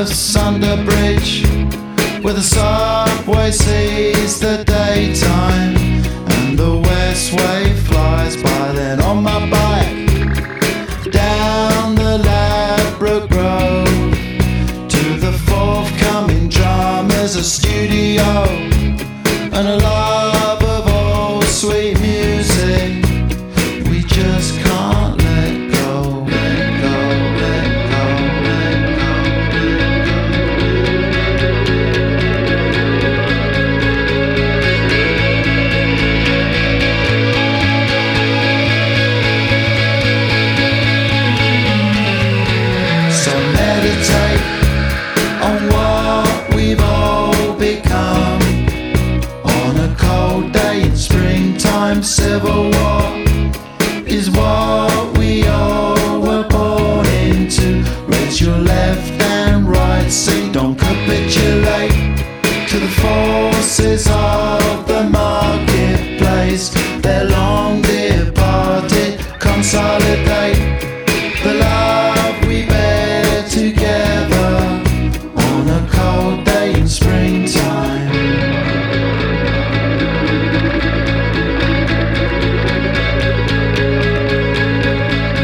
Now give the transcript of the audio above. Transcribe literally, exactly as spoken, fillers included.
Paris under bridge, where the subway sees the daytime and the Westway flies by. Then on my bike down the Ladbroke Grove to the forthcoming Drummers, a studio and a light.